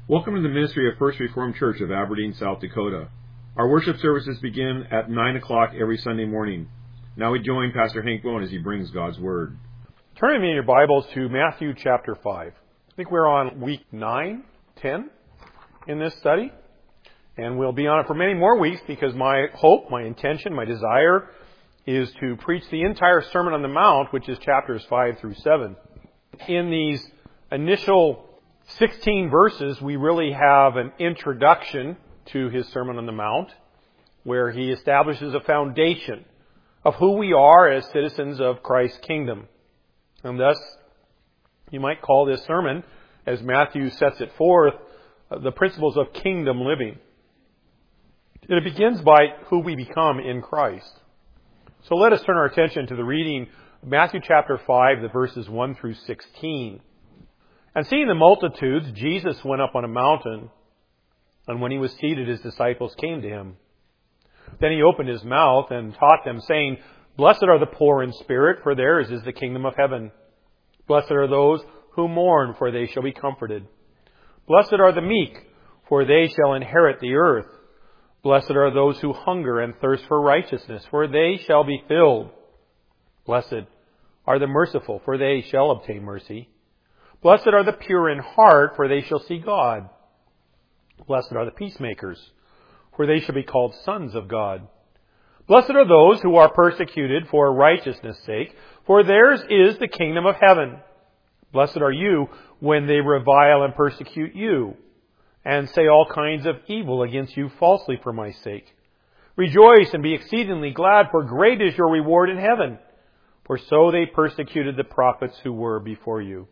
Welcome to the ministry of First Reformed Church of Aberdeen, South Dakota. Our worship services begin at 9 o'clock every Sunday morning. Now we join Pastor Hank Bone as he brings God's Word. Turn me in your Bibles to Matthew chapter 5. I think we're on week 9, 10 in this study. And we'll be on it for many more weeks because my hope, my intention, my desire is to preach the entire Sermon on the Mount, which is chapters 5 through 7. In these initial 16 verses, we really have an introduction to his Sermon on the Mount, where he establishes a foundation of who we are as citizens of Christ's kingdom. And thus, you might call this sermon, as Matthew sets it forth, the principles of kingdom living. And it begins by who we become in Christ. So let us turn our attention to the reading of Matthew chapter 5, the verses 1 through 16. And seeing the multitudes, Jesus went up on a mountain, and when he was seated, his disciples came to him. Then he opened his mouth and taught them, saying, Blessed are the poor in spirit, for theirs is the kingdom of heaven. Blessed are those who mourn, for they shall be comforted. Blessed are the meek, for they shall inherit the earth. Blessed are those who hunger and thirst for righteousness, for they shall be filled. Blessed are the merciful, for they shall obtain mercy. Blessed are the pure in heart, for they shall see God. Blessed are the peacemakers, for they shall be called sons of God. Blessed are those who are persecuted for righteousness' sake, for theirs is the kingdom of heaven. Blessed are you when they revile and persecute you, and say all kinds of evil against you falsely for my sake. Rejoice and be exceedingly glad, for great is your reward in heaven. For so they persecuted the prophets who were before you.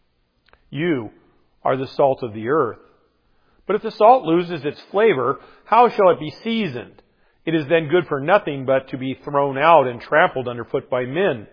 You are the salt of the earth. But if the salt loses its flavor, how shall it be seasoned? It is then good for nothing but to be thrown out and trampled underfoot by men.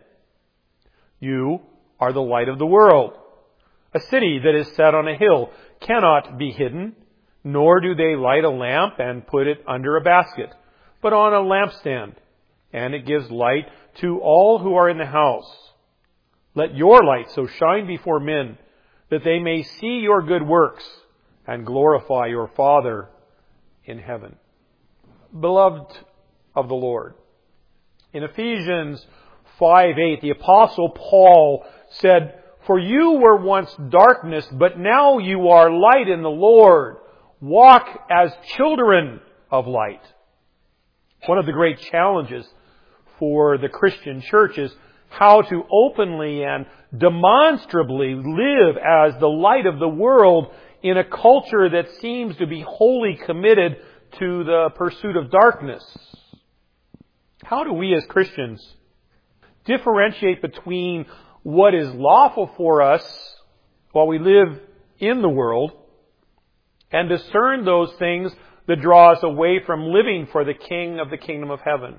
You are the light of the world. A city that is set on a hill cannot be hidden, nor do they light a lamp and put it under a basket, but on a lampstand, and it gives light to all who are in the house. Let your light so shine before men that they may see your good works and glorify your Father in heaven. Beloved of the Lord, in Ephesians 5:8, the Apostle Paul said, For you were once darkness, but now you are light in the Lord. Walk as children of light. One of the great challenges for the Christian church is how to openly and demonstrably live as the light of the world in a culture that seems to be wholly committed to the pursuit of darkness. How do we as Christians differentiate between what is lawful for us while we live in the world and discern those things that draw us away from living for the King of the kingdom of heaven?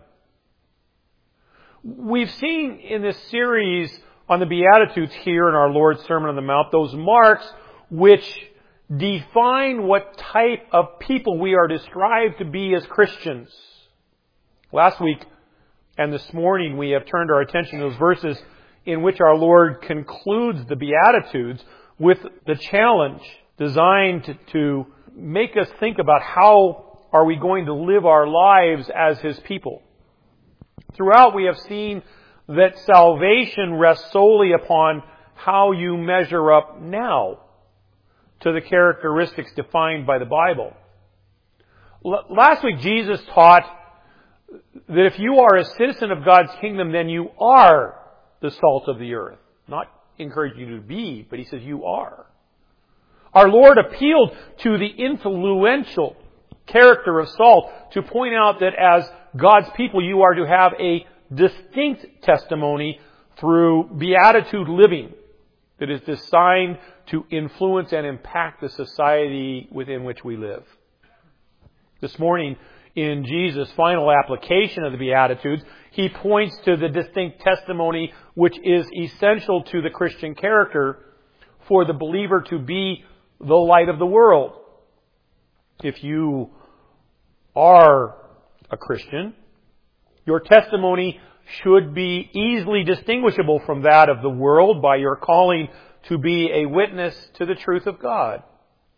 We've seen in this series on the Beatitudes here in our Lord's Sermon on the Mount those marks which define what type of people we are described to be as Christians. Last week and this morning we have turned our attention to those verses in which our Lord concludes the Beatitudes with the challenge designed to make us think about how are we going to live our lives as His people. Throughout, we have seen that salvation rests solely upon how you measure up now to the characteristics defined by the Bible. Last week, Jesus taught that if you are a citizen of God's kingdom, then you are the salt of the earth. Not encourage you to be, but He says you are. Our Lord appealed to the influential character of salt to point out that as God's people, you are to have a distinct testimony through beatitude living that is designed to influence and impact the society within which we live. This morning, in Jesus' final application of the Beatitudes, He points to the distinct testimony which is essential to the Christian character for the believer to be the light of the world. If you are a Christian, your testimony should be easily distinguishable from that of the world by your calling to be a witness to the truth of God.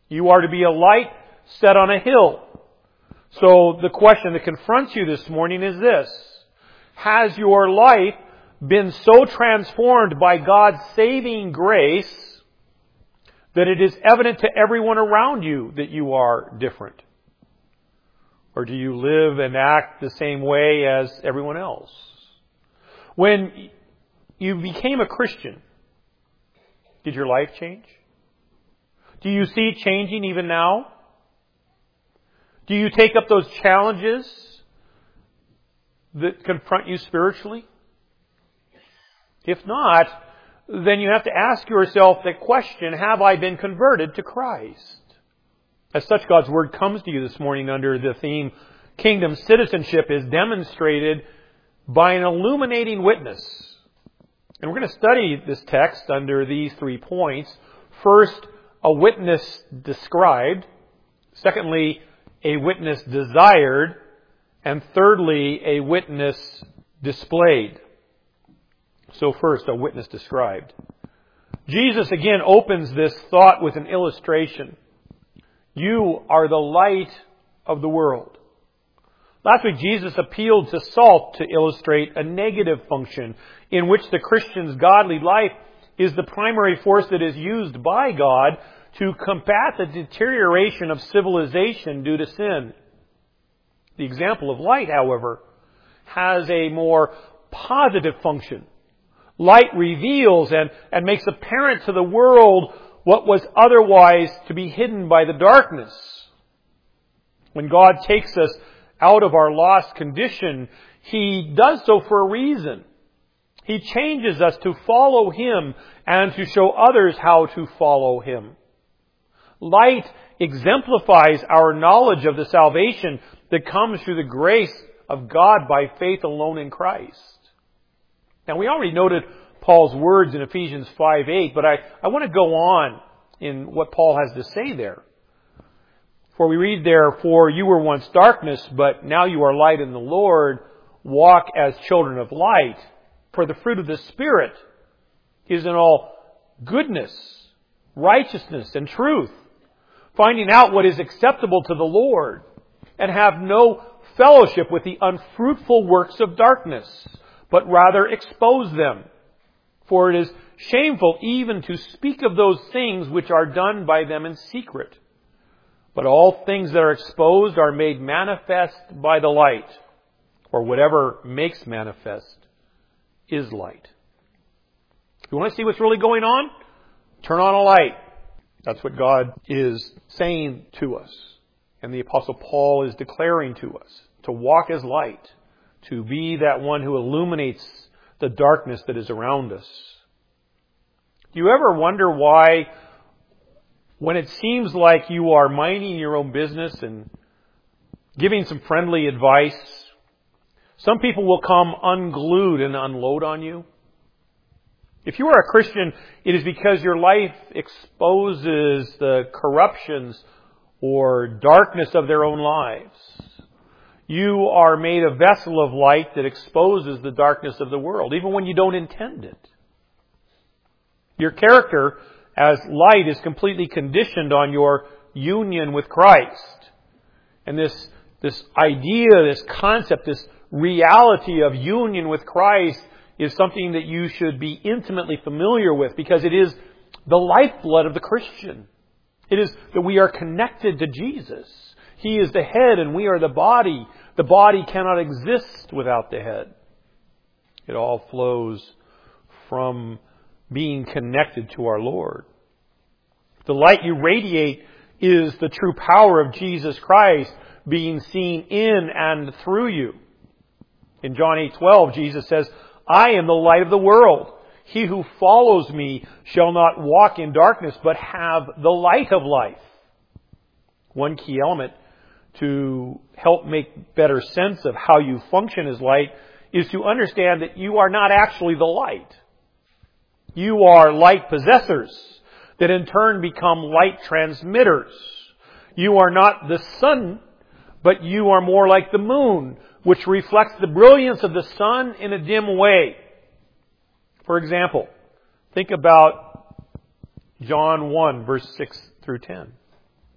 You are to be a light set on a hill. So the question that confronts you this morning is this: has your life been so transformed by God's saving grace that it is evident to everyone around you that you are different? Or do you live and act the same way as everyone else? When you became a Christian, did your life change? Do you see it changing even now? Do you take up those challenges that confront you spiritually? If not, then you have to ask yourself the question, have I been converted to Christ? As such, God's Word comes to you this morning under the theme, Kingdom Citizenship is demonstrated by an illuminating witness. And we're going to study this text under these 3 points. First, a witness described. Secondly, a witness desired. And thirdly, a witness displayed. So first, a witness described. Jesus again opens this thought with an illustration. You are the light of the world. Last week, Jesus appealed to salt to illustrate a negative function in which the Christian's godly life is the primary force that is used by God to combat the deterioration of civilization due to sin. The example of light, however, has a more positive function. Light reveals and makes apparent to the world what was otherwise to be hidden by the darkness. When God takes us out of our lost condition, He does so for a reason. He changes us to follow Him and to show others how to follow Him. Light exemplifies our knowledge of the salvation that comes through the grace of God by faith alone in Christ. Now, we already noted Paul's words in Ephesians 5:8, but I want to go on in what Paul has to say there. For we read there, for you were once darkness, but now you are light in the Lord. Walk as children of light. For the fruit of the Spirit is in all goodness, righteousness, and truth, finding out what is acceptable to the Lord, and have no fellowship with the unfruitful works of darkness, but rather expose them. For it is shameful even to speak of those things which are done by them in secret. But all things that are exposed are made manifest by the light, or whatever makes manifest is light. If you want to see what's really going on, turn on a light. That's what God is saying to us. And the Apostle Paul is declaring to us to walk as light, to be that one who illuminates the darkness that is around us. Do you ever wonder why, when it seems like you are minding your own business and giving some friendly advice, some people will come unglued and unload on you? If you are a Christian, it is because your life exposes the corruptions or darkness of their own lives. You are made a vessel of light that exposes the darkness of the world, even when you don't intend it. Your character as light is completely conditioned on your union with Christ. And this idea, this concept, this reality of union with Christ is something that you should be intimately familiar with, because it is the lifeblood of the Christian. It is that we are connected to Jesus. He is the head and we are the body. The body cannot exist without the head. It all flows from being connected to our Lord. The light you radiate is the true power of Jesus Christ being seen in and through you. In John 8:12, Jesus says, I am the light of the world. He who follows me shall not walk in darkness, but have the light of life. One key element to help make better sense of how you function as light is to understand that you are not actually the light. You are light possessors that in turn become light transmitters. You are not the sun, but you are more like the moon, which reflects the brilliance of the sun in a dim way. For example, think about John 1, verse 6 through 10.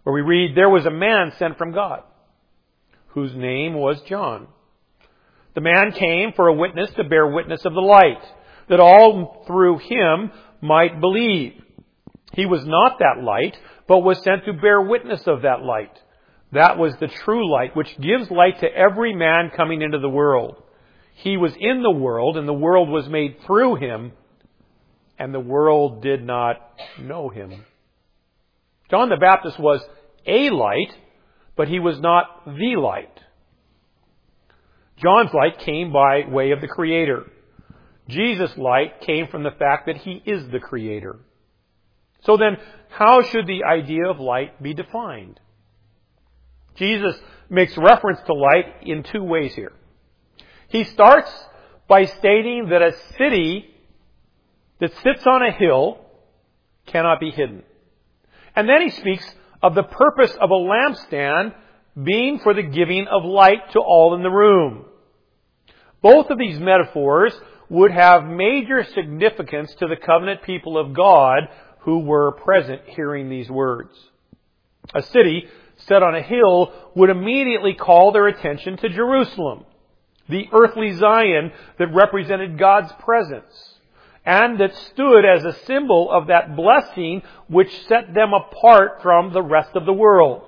where we read, "There was a man sent from God, whose name was John. The man came for a witness to bear witness of the light, that all through him might believe. He was not that light, but was sent to bear witness of that light. That was the true light, which gives light to every man coming into the world. He was in the world, and the world was made through him, and the world did not know him." John the Baptist was a light, but he was not the light. John's light came by way of the Creator. Jesus' light came from the fact that he is the Creator. So then, how should the idea of light be defined? Jesus makes reference to light in two ways here. He starts by stating that a city that sits on a hill cannot be hidden. And then he speaks of the purpose of a lampstand being for the giving of light to all in the room. Both of these metaphors would have major significance to the covenant people of God who were present hearing these words. A city set on a hill would immediately call their attention to Jerusalem, the earthly Zion that represented God's presence, and that stood as a symbol of that blessing which set them apart from the rest of the world.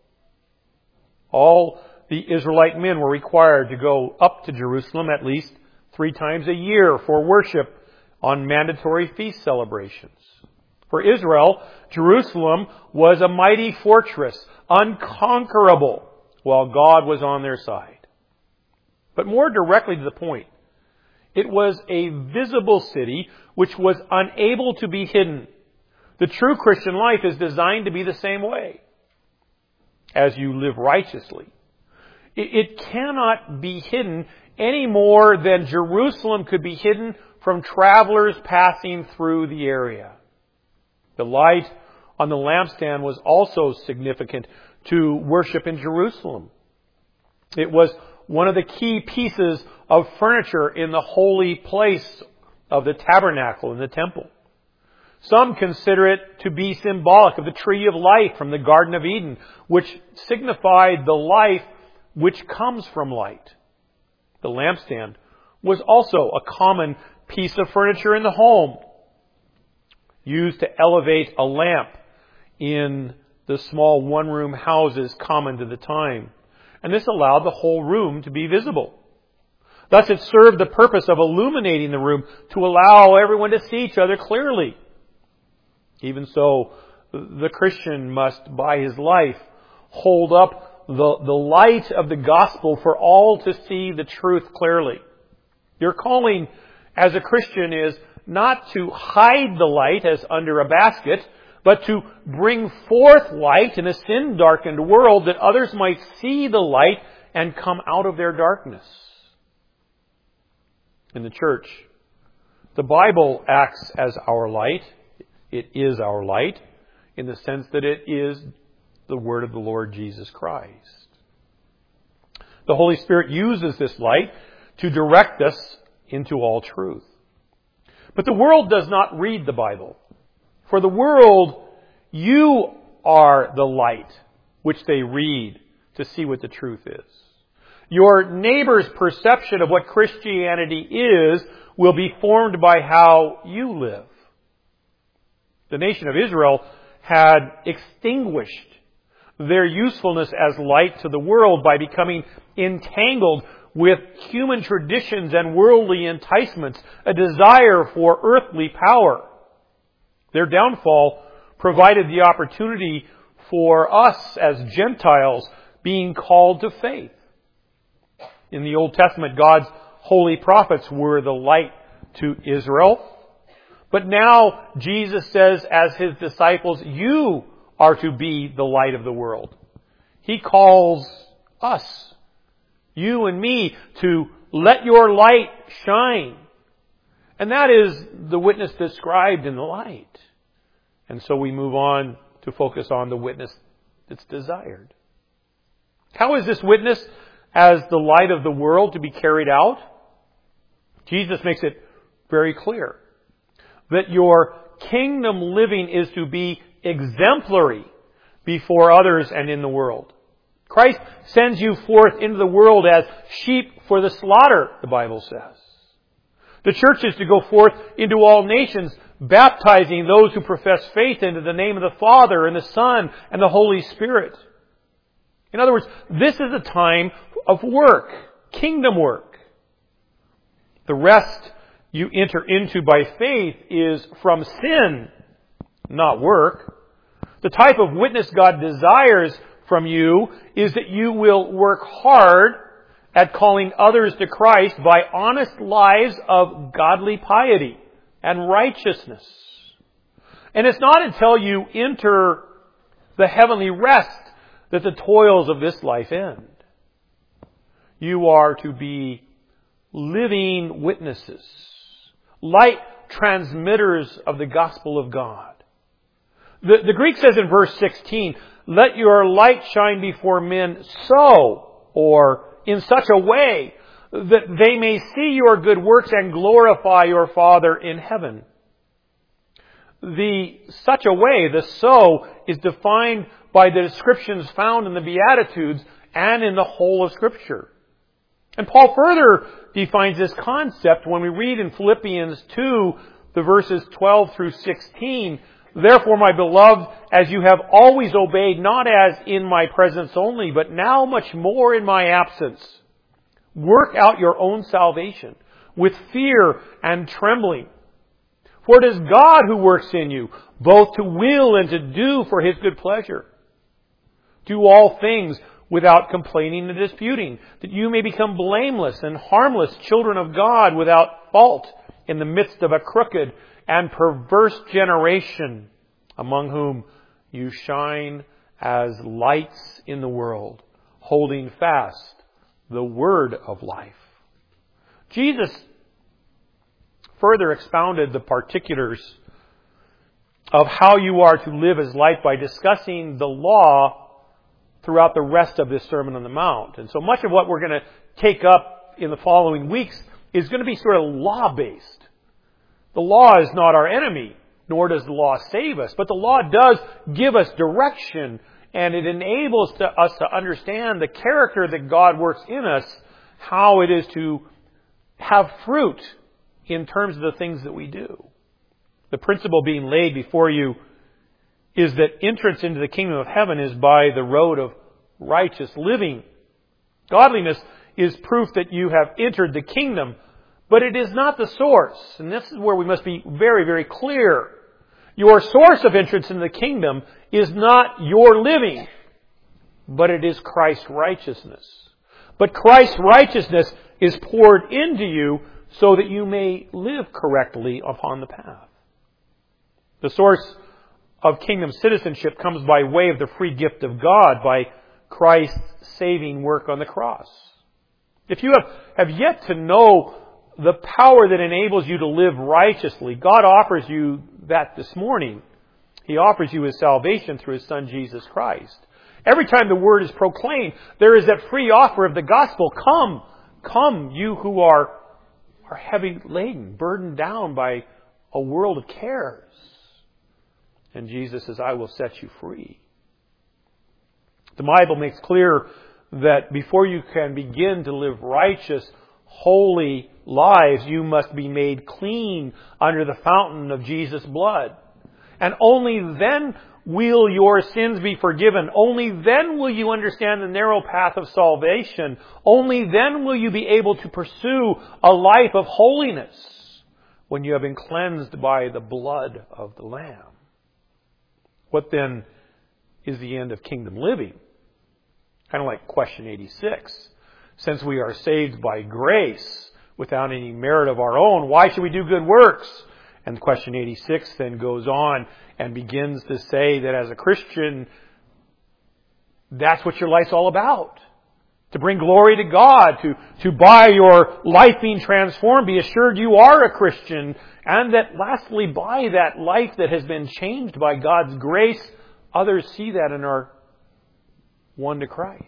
All the Israelite men were required to go up to Jerusalem at least 3 times a year for worship on mandatory feast celebrations. For Israel, Jerusalem was a mighty fortress, unconquerable, while God was on their side. But more directly to the point, it was a visible city which was unable to be hidden. The true Christian life is designed to be the same way. As you live righteously, it cannot be hidden any more than Jerusalem could be hidden from travelers passing through the area. The light on the lampstand was also significant to worship in Jerusalem. It was one of the key pieces of furniture in the holy place of the tabernacle in the temple. Some consider it to be symbolic of the tree of life from the Garden of Eden, which signified the life which comes from light. The lampstand was also a common piece of furniture in the home, used to elevate a lamp in the small one-room houses common to the time. And this allowed the whole room to be visible. Thus it served the purpose of illuminating the room to allow everyone to see each other clearly. Even so, the Christian must, by his life, hold up the light of the gospel for all to see the truth clearly. Your calling as a Christian is not to hide the light as under a basket, but to bring forth light in a sin-darkened world that others might see the light and come out of their darkness. In the church, the Bible acts as our light. It is our light in the sense that it is the Word of the Lord Jesus Christ. The Holy Spirit uses this light to direct us into all truth. But the world does not read the Bible. For the world, you are the light which they read to see what the truth is. Your neighbor's perception of what Christianity is will be formed by how you live. The nation of Israel had extinguished their usefulness as light to the world by becoming entangled with human traditions and worldly enticements, a desire for earthly power. Their downfall provided the opportunity for us as Gentiles being called to faith. In the Old Testament, God's holy prophets were the light to Israel. But now Jesus says, as His disciples, you are to be the light of the world. He calls us, you and me, to let your light shine. And that is the witness described in the light. And so we move on to focus on the witness that's desired. How is this witness as the light of the world to be carried out? Jesus makes it very clear that your kingdom living is to be exemplary, before others and in the world. Christ sends you forth into the world as sheep for the slaughter, the Bible says. The church is to go forth into all nations, baptizing those who profess faith into the name of the Father and the Son and the Holy Spirit. In other words, this is a time of work, kingdom work. The rest you enter into by faith is from sin, not work. The type of witness God desires from you is that you will work hard at calling others to Christ by honest lives of godly piety and righteousness. And it's not until you enter the heavenly rest that the toils of this life end. You are to be living witnesses, light transmitters of the gospel of God. The Greek says in verse 16, let your light shine before men so, or in such a way, that they may see your good works and glorify your Father in heaven. The such a way, the so, is defined by the descriptions found in the Beatitudes and in the whole of Scripture. And Paul further defines this concept when we read in Philippians 2, the verses 12 through 16, therefore, my beloved, as you have always obeyed, not as in my presence only, but now much more in my absence, work out your own salvation with fear and trembling. For it is God who works in you, both to will and to do for His good pleasure. Do all things without complaining and disputing, that you may become blameless and harmless children of God without fault in the midst of a crooked and perverse generation, among whom you shine as lights in the world, holding fast the word of life. Jesus further expounded the particulars of how you are to live as light by discussing the law throughout the rest of this Sermon on the Mount. And so much of what we're going to take up in the following weeks is going to be sort of law-based. The law is not our enemy, nor does the law save us. But the law does give us direction, and it enables us to understand the character that God works in us, how it is to have fruit in terms of the things that we do. The principle being laid before you is that entrance into the kingdom of heaven is by the road of righteous living. Godliness is proof that you have entered the kingdom, but it is not the source. And this is where we must be very, very clear. Your source of entrance into the kingdom is not your living, but it is Christ's righteousness. But Christ's righteousness is poured into you so that you may live correctly upon the path. The source of kingdom citizenship comes by way of the free gift of God, by Christ's saving work on the cross. If you have yet to know the power that enables you to live righteously, God offers you that this morning. He offers you His salvation through His Son, Jesus Christ. Every time the word is proclaimed, there is that free offer of the gospel. Come, come, you who are heavy laden, burdened down by a world of cares. And Jesus says, I will set you free. The Bible makes clear that before you can begin to live righteous, holy lives, you must be made clean under the fountain of Jesus' blood. And only then will your sins be forgiven. Only then will you understand the narrow path of salvation. Only then will you be able to pursue a life of holiness when you have been cleansed by the blood of the Lamb. What then is the end of kingdom living? Kind of like question 86. Since we are saved by grace without any merit of our own, why should we do good works? And question 86 then goes on and begins to say that as a Christian, that's what your life's all about. To bring glory to God, to by your life being transformed, be assured you are a Christian. And that lastly, by that life that has been changed by God's grace, others see that and are won to Christ.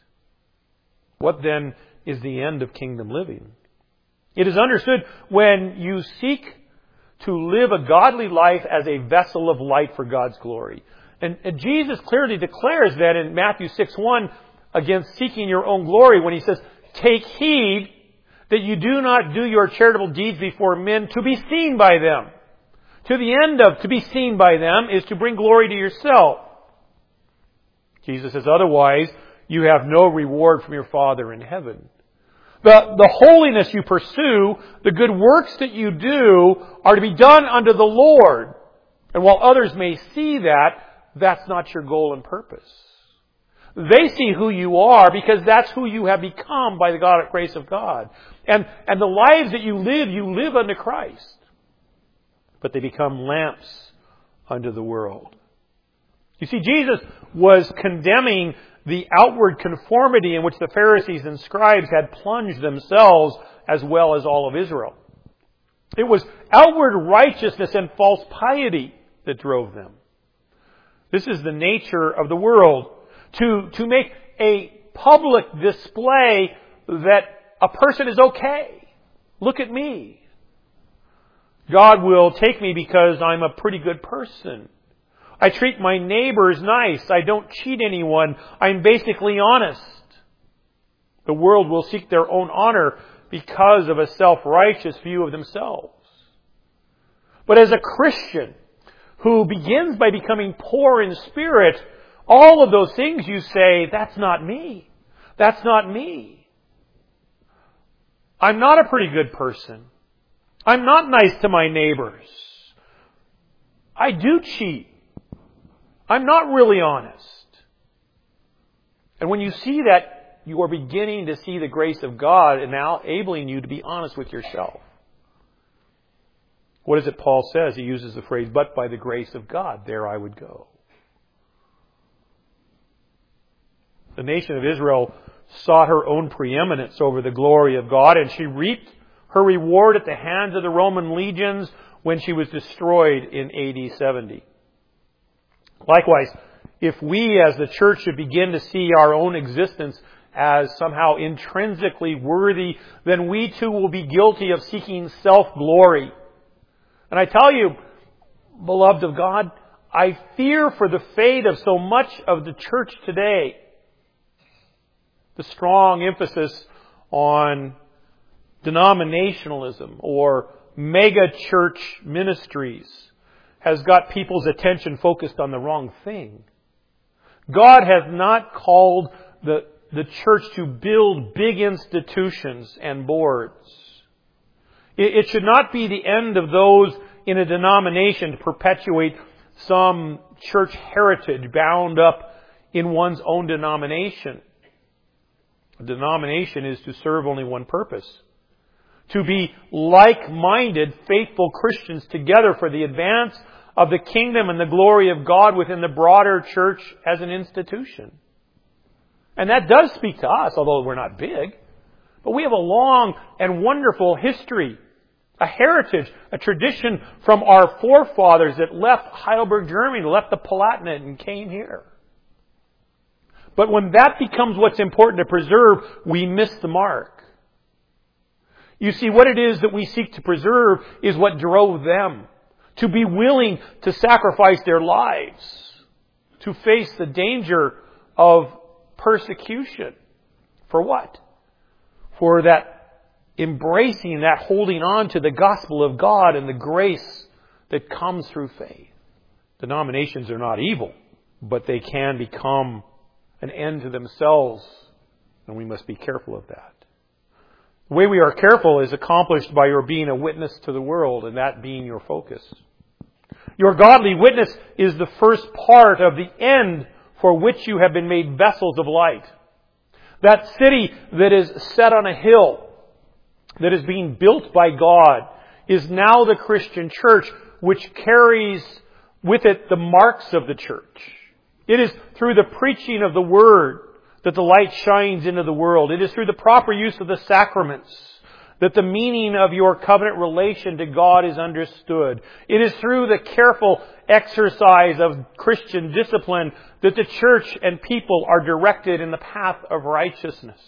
What then is the end of kingdom living? It is understood when you seek to live a godly life as a vessel of light for God's glory. And Jesus clearly declares that in Matthew 6:1 against seeking your own glory when He says, take heed that you do not do your charitable deeds before men to be seen by them. To the end of to be seen by them is to bring glory to yourself. Jesus says, otherwise you have no reward from your Father in heaven. The holiness you pursue, the good works that you do, are to be done unto the Lord. And while others may see that, that's not your goal and purpose. They see who you are because that's who you have become by the grace of God. And the lives that you live unto Christ. But they become lamps unto the world. You see, Jesus was condemning the outward conformity in which the Pharisees and scribes had plunged themselves as well as all of Israel. It was outward righteousness and false piety that drove them. This is the nature of the world. To make a public display that a person is okay. Look at me. God will take me because I'm a pretty good person. I treat my neighbors nice. I don't cheat anyone. I'm basically honest. The world will seek their own honor because of a self-righteous view of themselves. But as a Christian who begins by becoming poor in spirit, all of those things you say, that's not me. That's not me. I'm not a pretty good person. I'm not nice to my neighbors. I do cheat. I'm not really honest. And when you see that, you are beginning to see the grace of God enabling you to be honest with yourself. What is it Paul says? He uses the phrase, but by the grace of God, there I would go. The nation of Israel sought her own preeminence over the glory of God, and she reaped her reward at the hands of the Roman legions when she was destroyed in AD 70. Likewise, if we as the church should begin to see our own existence as somehow intrinsically worthy, then we too will be guilty of seeking self-glory. And I tell you, beloved of God, I fear for the fate of so much of the church today. The strong emphasis on denominationalism or mega church ministries has got people's attention focused on the wrong thing. God has not called the church to build big institutions and boards. It should not be the end of those in a denomination to perpetuate some church heritage bound up in one's own denomination. A denomination is to serve only one purpose. To be like-minded, faithful Christians together for the advance of the kingdom and the glory of God within the broader church as an institution. And that does speak to us, although we're not big. But we have a long and wonderful history, a heritage, a tradition from our forefathers that left Heidelberg, Germany, left the Palatinate and came here. But when that becomes what's important to preserve, we miss the mark. You see, what it is that we seek to preserve is what drove them to be willing to sacrifice their lives, to face the danger of persecution. For what? For that embracing, that holding on to the gospel of God and the grace that comes through faith. Denominations are not evil, but they can become an end to themselves, and we must be careful of that. The way we are careful is accomplished by your being a witness to the world, and that being your focus. Your godly witness is the first part of the end for which you have been made vessels of light. That city that is set on a hill, that is being built by God, is now the Christian church, which carries with it the marks of the church. It is through the preaching of the Word that the light shines into the world. It is through the proper use of the sacraments that the meaning of your covenant relation to God is understood. It is through the careful exercise of Christian discipline that the church and people are directed in the path of righteousness.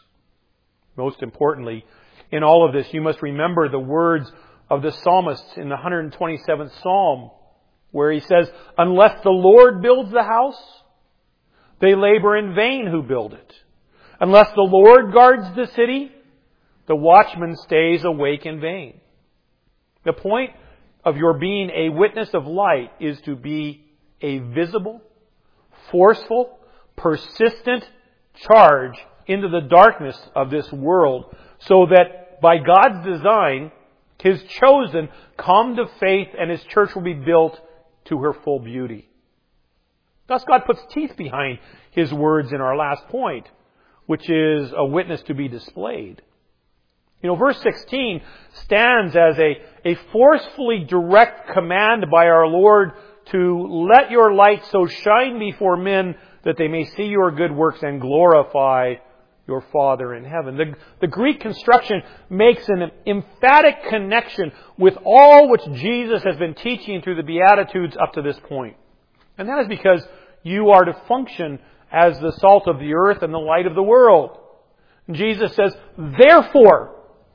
Most importantly, in all of this, you must remember the words of the psalmist in the 127th Psalm. where he says, unless the Lord builds the house, they labor in vain who build it. Unless the Lord guards the city, the watchman stays awake in vain. The point of your being a witness of light is to be a visible, forceful, persistent charge into the darkness of this world, so that by God's design, His chosen come to faith and His church will be built to her full beauty. Thus God puts teeth behind His words in our last point, which is a witness to be displayed. Verse 16 stands as a forcefully direct command by our Lord to let your light so shine before men that they may see your good works and glorify your Father in heaven. The Greek construction makes an emphatic connection with all which Jesus has been teaching through the Beatitudes up to this point. And that is because you are to function as the salt of the earth and the light of the world. And Jesus says, therefore,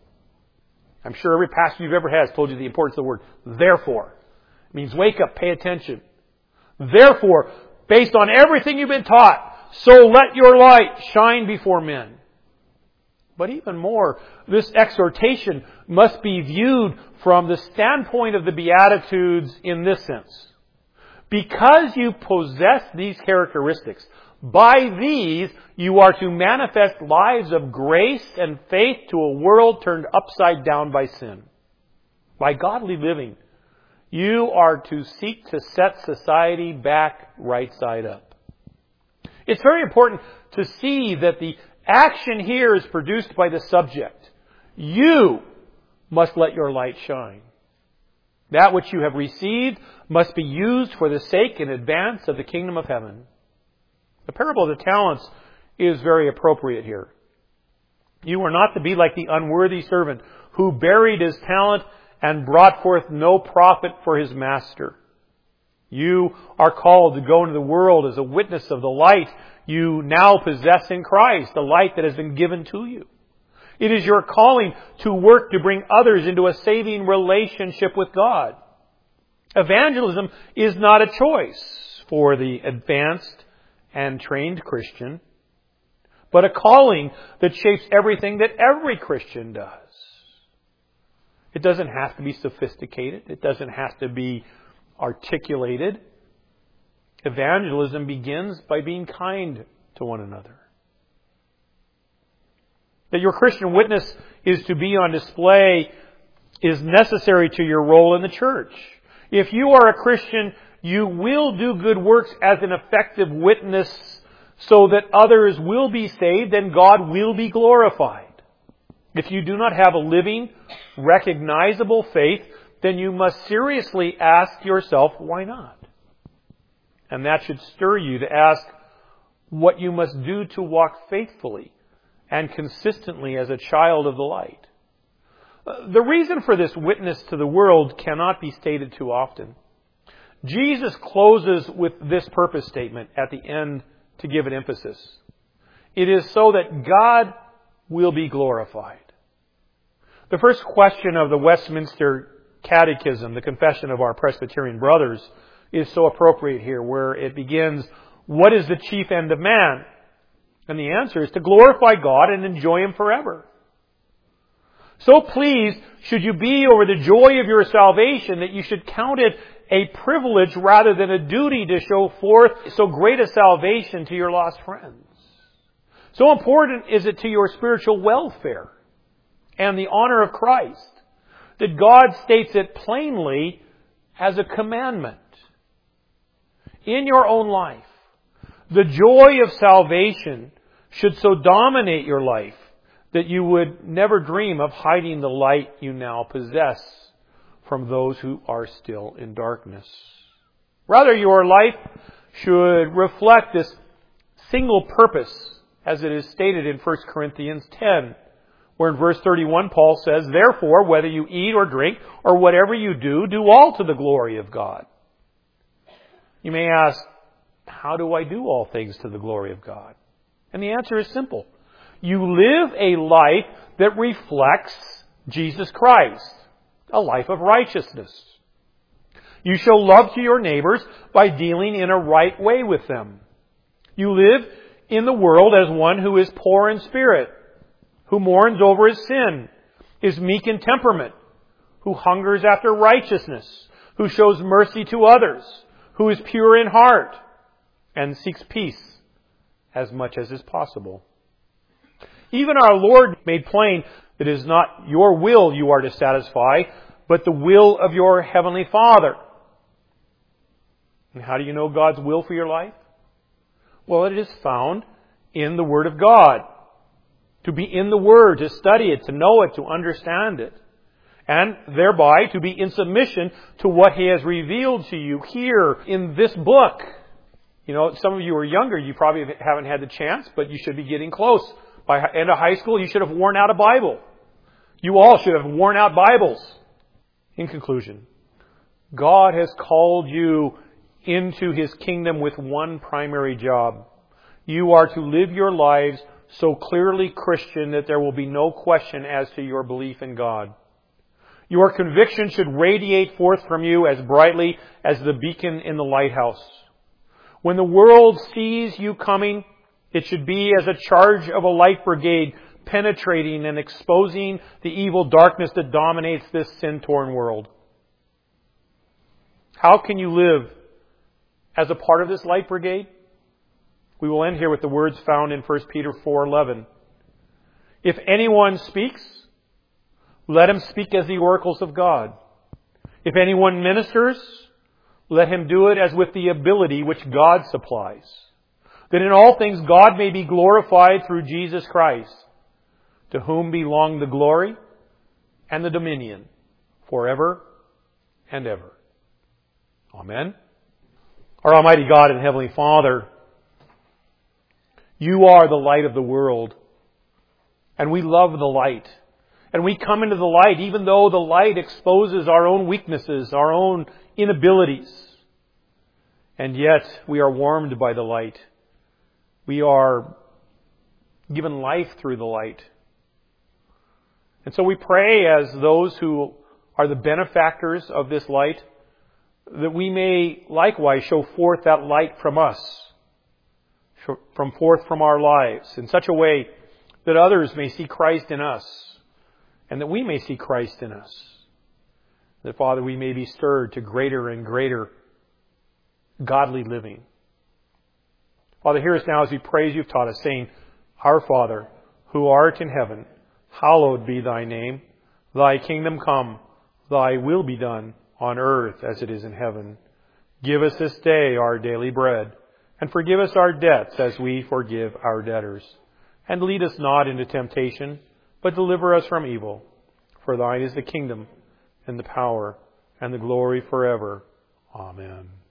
I'm sure every pastor you've ever had has told you the importance of the word therefore. It means wake up, pay attention. Therefore, based on everything you've been taught, so let your light shine before men. But even more, this exhortation must be viewed from the standpoint of the Beatitudes in this sense. Because you possess these characteristics, by these you are to manifest lives of grace and faith to a world turned upside down by sin. By godly living, you are to seek to set society back right side up. It's very important to see that the action here is produced by the subject. You must let your light shine. That which you have received must be used for the sake and advance of the kingdom of heaven. The parable of the talents is very appropriate here. You are not to be like the unworthy servant who buried his talent and brought forth no profit for his master. You are called to go into the world as a witness of the light you now possess in Christ, the light that has been given to you. It is your calling to work to bring others into a saving relationship with God. Evangelism is not a choice for the advanced and trained Christian, but a calling that shapes everything that every Christian does. It doesn't have to be sophisticated. It doesn't have to be articulated. Evangelism begins by being kind to one another. That your Christian witness is to be on display is necessary to your role in the church. If you are a Christian, you will do good works as an effective witness so that others will be saved and God will be glorified. If you do not have a living, recognizable faith, then you must seriously ask yourself, why not? And that should stir you to ask what you must do to walk faithfully and consistently as a child of the light. The reason for this witness to the world cannot be stated too often. Jesus closes with this purpose statement at the end to give it emphasis. It is so that God will be glorified. The first question of the Westminster Catechism, the Confession of our Presbyterian brothers, is so appropriate here, where it begins, what is the chief end of man? And the answer is to glorify God and enjoy Him forever. So pleased should you be over the joy of your salvation that you should count it a privilege rather than a duty to show forth so great a salvation to your lost friends. So important is it to your spiritual welfare and the honor of Christ that God states it plainly as a commandment. In your own life, the joy of salvation should so dominate your life that you would never dream of hiding the light you now possess from those who are still in darkness. Rather, your life should reflect this single purpose, as it is stated in 1 Corinthians 10, where in verse 31 Paul says, therefore, whether you eat or drink or whatever you do, do all to the glory of God. You may ask, how do I do all things to the glory of God? And the answer is simple. You live a life that reflects Jesus Christ, a life of righteousness. You show love to your neighbors by dealing in a right way with them. You live in the world as one who is poor in spirit, who mourns over his sin, is meek in temperament, who hungers after righteousness, who shows mercy to others, who is pure in heart, and seeks peace as much as is possible. Even our Lord made plain that it is not your will you are to satisfy, but the will of your Heavenly Father. And how do you know God's will for your life? Well, it is found in the Word of God. To be in the Word, to study it, to know it, to understand it. And thereby to be in submission to what He has revealed to you here in this book. You know, some of you are younger, you probably haven't had the chance, but you should be getting close. By end of high school, you should have worn out a Bible. You all should have worn out Bibles. In conclusion, God has called you into His kingdom with one primary job. You are to live your lives so clearly Christian that there will be no question as to your belief in God. Your conviction should radiate forth from you as brightly as the beacon in the lighthouse. When the world sees you coming, it should be as a charge of a light brigade penetrating and exposing the evil darkness that dominates this sin-torn world. How can you live as a part of this light brigade? We will end here with the words found in 1 Peter 4:11. If anyone speaks, let him speak as the oracles of God. If anyone ministers, let him do it as with the ability which God supplies, that in all things God may be glorified through Jesus Christ, to whom belong the glory and the dominion forever and ever. Amen. Our Almighty God and Heavenly Father, You are the light of the world, and we love the light. And we come into the light even though the light exposes our own weaknesses, our own inabilities. And yet we are warmed by the light. We are given life through the light. And so we pray as those who are the benefactors of this light, that we may likewise show forth that light from us, from our lives, in such a way that others may see Christ in us, and that we may see Christ in us. That, Father, we may be stirred to greater and greater godly living. Father, hear us now as we praise You've taught us, saying, Our Father, who art in heaven, hallowed be Thy name. Thy kingdom come, Thy will be done, on earth as it is in heaven. Give us this day our daily bread, and forgive us our debts as we forgive our debtors. And lead us not into temptation, but deliver us from evil. For Thine is the kingdom, and the power, and the glory forever. Amen.